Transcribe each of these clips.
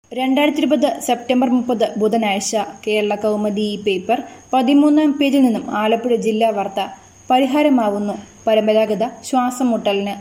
2020 September 30 ബുധനാഴ്ച Kerala Kaumudi paper 13-ാം പേജിൽ നിന്നും ആലപ്പുഴ ജില്ലാ വാർത്ത. പരിഹാരമാവുന്നു പരമ്പരാഗത ശ്വാസമുട്ടലിന്.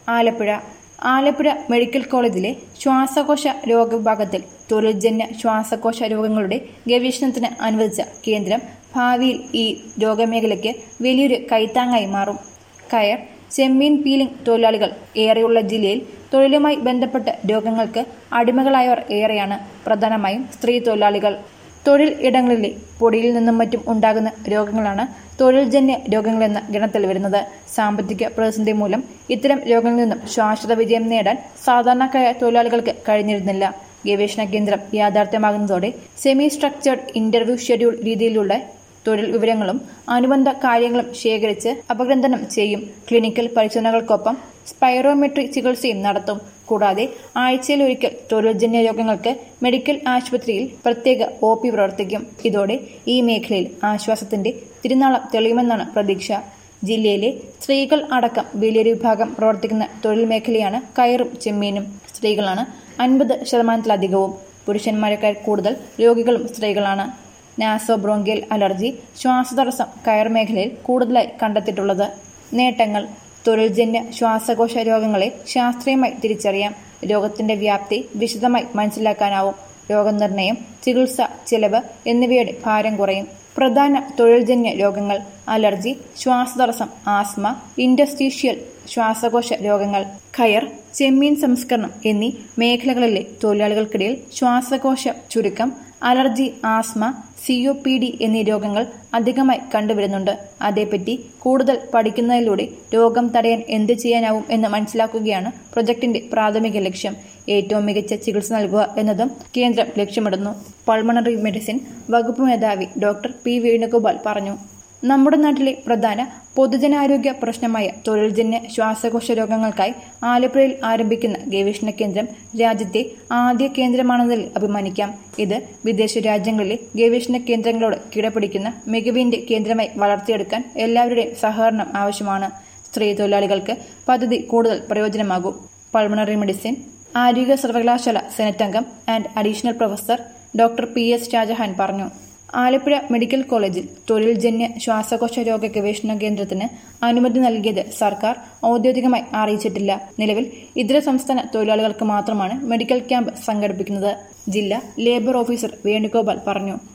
ആലപ്പുഴ മെഡിക്കൽ കോളേജിലെ ശ്വാസകോശ രോഗവിഭാഗത്തിൽ തൊഴിൽജന്യ ശ്വാസകോശ രോഗങ്ങളുടെ ഗവേഷണത്തിന് അനുവദിച്ച കേന്ദ്രം ഭാവിയിൽ ഈ രോഗമേഖലയ്ക്ക് വലിയൊരു കൈത്താങ്ങായി മാറും. കയർ, ചെമ്മീൻ പീലിംഗ് തൊഴിലാളികൾ ഏറെയുള്ള ജില്ലയിൽ തൊഴിലുമായി ബന്ധപ്പെട്ട രോഗങ്ങൾക്ക് അടിമകളായവർ ഏറെയാണ്. പ്രധാനമായും സ്ത്രീ തൊഴിലാളികൾ. തൊഴിൽ ഇടങ്ങളിലെ പൊടിയിൽ നിന്നും മറ്റും ഉണ്ടാകുന്ന രോഗങ്ങളാണ് തൊഴിൽജന്യ രോഗങ്ങളെന്ന ഗണത്തിൽ വരുന്നത്. സാമ്പത്തിക പ്രതിസന്ധി മൂലം ഇത്തരം രോഗങ്ങളിൽ നിന്നും ശാശ്വത വിജയം നേടാൻ സാധാരണക്കാരായ തൊഴിലാളികൾക്ക് കഴിഞ്ഞിരുന്നില്ല. ഗവേഷണ കേന്ദ്രം യാഥാർത്ഥ്യമാകുന്നതോടെ സെമി സ്ട്രക്ചേർഡ് ഇന്റർവ്യൂ ഷെഡ്യൂൾ രീതിയിലുള്ള തൊഴിൽ വിവരങ്ങളും അനുബന്ധ കാര്യങ്ങളും ശേഖരിച്ച് അപഗ്രഥനം ചെയ്യും. ക്ലിനിക്കൽ പരിശോധനകൾക്കൊപ്പം സ്പൈറോമെട്രി ചികിത്സയും നടത്തും. കൂടാതെ ആഴ്ചയിലൊരിക്കൽ തൊഴിൽജന്യ രോഗങ്ങൾക്ക് മെഡിക്കൽ ആശുപത്രിയിൽ പ്രത്യേക OP പ്രവർത്തിക്കും. ഇതോടെ ഈ മേഖലയിൽ ആശ്വാസത്തിന്റെ തിരുനാളം തെളിയുമെന്നാണ് പ്രതീക്ഷ. ജില്ലയിലെ സ്ത്രീകൾ അടക്കം വലിയൊരു വിഭാഗം പ്രവർത്തിക്കുന്ന തൊഴിൽ മേഖലയാണ് കയറും ചെമ്മീനും. സ്ത്രീകളാണ് 50%-ലധികവും. പുരുഷന്മാരെക്കാൾ കൂടുതൽ രോഗികളും സ്ത്രീകളാണ്. നാസോബ്രോങ്കിയൽ അലർജി, ശ്വാസതടസ്സം കയർ മേഖലയിൽ കൂടുതലായി കണ്ടെത്തിയിട്ടുള്ളത്. നേട്ടങ്ങൾ: തൊഴിൽജന്യ ശ്വാസകോശ രോഗങ്ങളെ ശാസ്ത്രീയമായി തിരിച്ചറിയാം. രോഗത്തിന്റെ വ്യാപ്തി വിശദമായി മനസ്സിലാക്കാനാവും. രോഗനിർണയം, ചികിത്സ, ചെലവ് എന്നിവയുടെ ഭാരം കുറയും. പ്രധാന തൊഴിൽജന്യ രോഗങ്ങൾ: അലർജി, ശ്വാസതടസ്സം, ആസ്മ, ഇന്റർസ്റ്റീഷ്യൽ ശ്വാസകോശ രോഗങ്ങൾ. കയർ, ചെമ്മീൻ സംസ്കരണം എന്നീ മേഖലകളിലെ തൊഴിലാളികൾക്കിടയിൽ ശ്വാസകോശ ചുരുക്കം, അലർജി, ആസ്മ, COPD എന്നീ രോഗങ്ങൾ അധികമായി കണ്ടുവരുന്നുണ്ട്. അതേപ്പറ്റി കൂടുതൽ പഠിക്കുന്നതിലൂടെ രോഗം തടയാൻ എന്ത് ചെയ്യാനാവും എന്ന് മനസ്സിലാക്കുകയാണ് പ്രൊജക്ടിന്റെ പ്രാഥമിക ലക്ഷ്യം. ഏറ്റവും മികച്ച ചികിത്സ നൽകുക എന്നതും കേന്ദ്രം ലക്ഷ്യമിടുന്നു. പൾമണറി മെഡിസിൻ വകുപ്പ് മേധാവി ഡോക്ടർ P. വേണുഗോപാൽ പറഞ്ഞു. നമ്മുടെ നാട്ടിലെ പ്രധാന പൊതുജനാരോഗ്യ പ്രശ്നമായ തൊഴിൽജന്യ ശ്വാസകോശ രോഗങ്ങൾക്കായി ആലപ്പുഴയിൽ ആരംഭിക്കുന്ന ഗവേഷണ കേന്ദ്രം രാജ്യത്തെ ആദ്യ കേന്ദ്രമാണെന്നതിൽ അഭിമാനിക്കാം. ഇത് വിദേശ രാജ്യങ്ങളിലെ ഗവേഷണ കേന്ദ്രങ്ങളോട് കിടപിടിക്കുന്ന മികവിന്റെ കേന്ദ്രമായി വളർത്തിയെടുക്കാൻ എല്ലാവരുടെയും സഹകരണം ആവശ്യമാണ്. സ്ത്രീ തൊഴിലാളികൾക്ക് പദ്ധതി കൂടുതൽ പ്രയോജനമാകും. പൾമണറി മെഡിസിൻ ആരോഗ്യ സർവകലാശാല സെനറ്റ് അംഗം and additional professor doctor PS Shajahan പറഞ്ഞു. ആലപ്പുഴ മെഡിക്കൽ കോളേജിൽ തൊഴിൽജന്യ ശ്വാസകോശ രോഗ ഗവേഷണ കേന്ദ്രത്തിന് അനുമതി നൽകിയത് സർക്കാർ ഔദ്യോഗികമായി അറിയിച്ചിട്ടില്ല. നിലവിൽ ഇതര സംസ്ഥാന തൊഴിലാളികൾക്ക് മാത്രമാണ് മെഡിക്കൽ ക്യാമ്പ് സംഘടിപ്പിക്കുന്നത്. ജില്ലാ ലേബർ ഓഫീസർ വേണുഗോപാൽ പറഞ്ഞു.